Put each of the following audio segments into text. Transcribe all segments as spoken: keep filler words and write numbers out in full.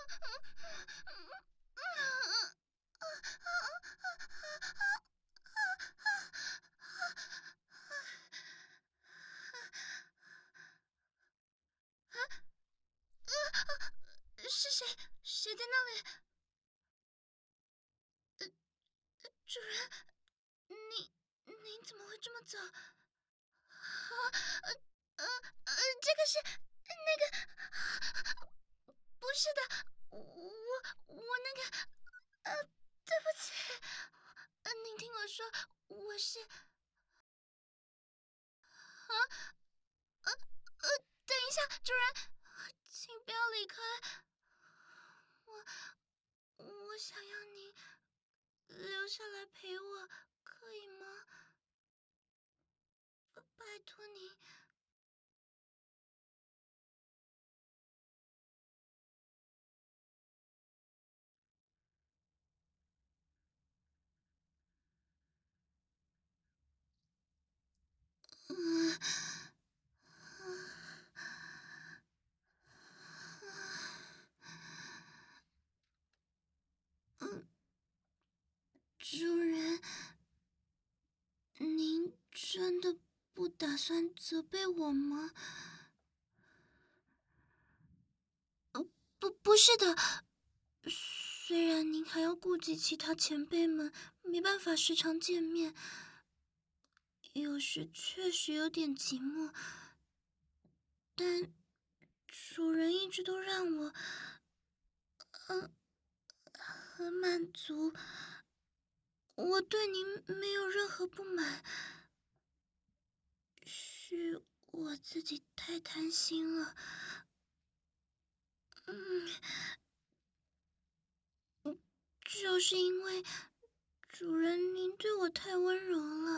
是谁？谁在那里？呃，主人，你您怎么会这么早？啊，呃呃呃，这个是那个，不是的，我我那个，呃，对不起，呃，您听我说，我是，啊，呃呃，等一下，主人，请不要离开，我我想要您留下来陪我，可以吗？拜托您。嗯，嗯，主人，您真的不打算责备我吗？呃，不，不是的。虽然您还要顾及其他前辈们，没办法时常见面，有时确实有点寂寞，但主人一直都让我，嗯，很满足。我对您没有任何不满，是我自己太贪心了。嗯，就是因为主人您对我太温柔了。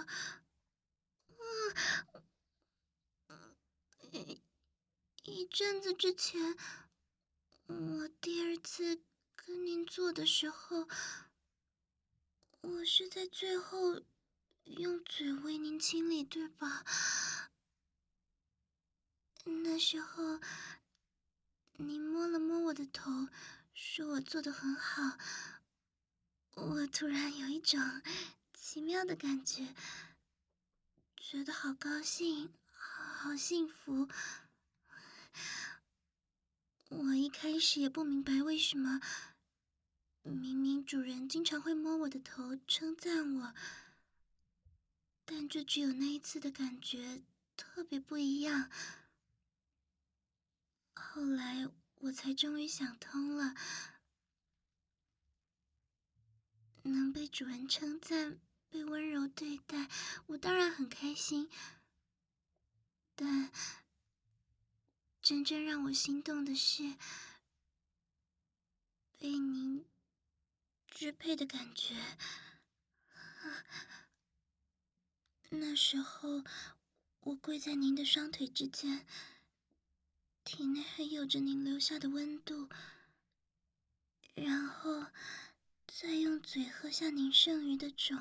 嗯，一一阵子之前，我第二次跟您做的时候，我是在最后用嘴为您清理，对吧？那时候，您摸了摸我的头，说我做得很好。我突然有一种奇妙的感觉，觉得好高兴，好幸福。我一开始也不明白为什么，明明主人经常会摸我的头，称赞我，但这只有那一次的感觉特别不一样。后来我才终于想通了，能被主人称赞，被温柔对待，我当然很开心。但真正让我心动的是，被您支配的感觉。那时候，我跪在您的双腿之间，体内还有着您留下的温度，然后再用嘴喝下您剩余的种，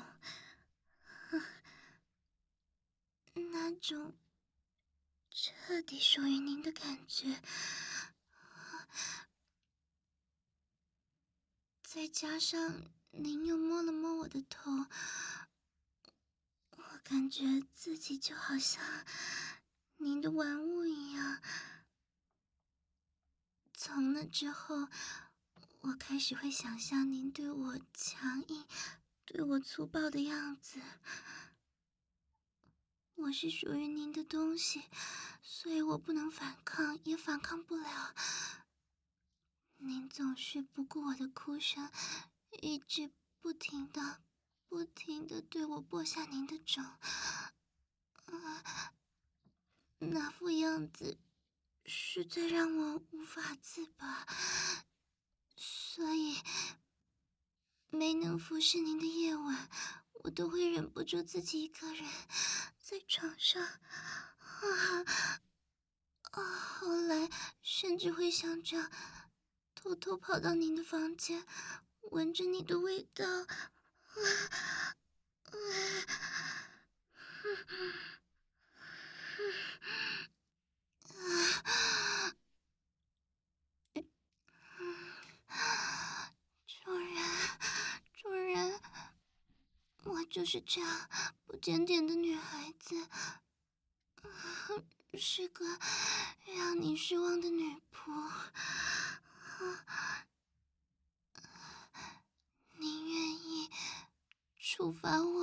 那种彻底属于您的感觉，再加上您又摸了摸我的头，我感觉自己就好像您的玩物一样。从那之后，我开始会想象您对我强硬、对我粗暴的样子。我是属于您的东西，所以我不能反抗，也反抗不了。您总是不顾我的哭声，一直不停的、不停的对我播下您的种。啊，那副样子实在让我无法自拔，所以没能服侍您的夜晚，我都会忍不住自己一个人在床上啊啊！后来甚至会想着偷偷跑到您的房间，闻着你的味道。啊啊！ 是这样不检点的女孩子，是个让你失望的女仆。您愿意处罚我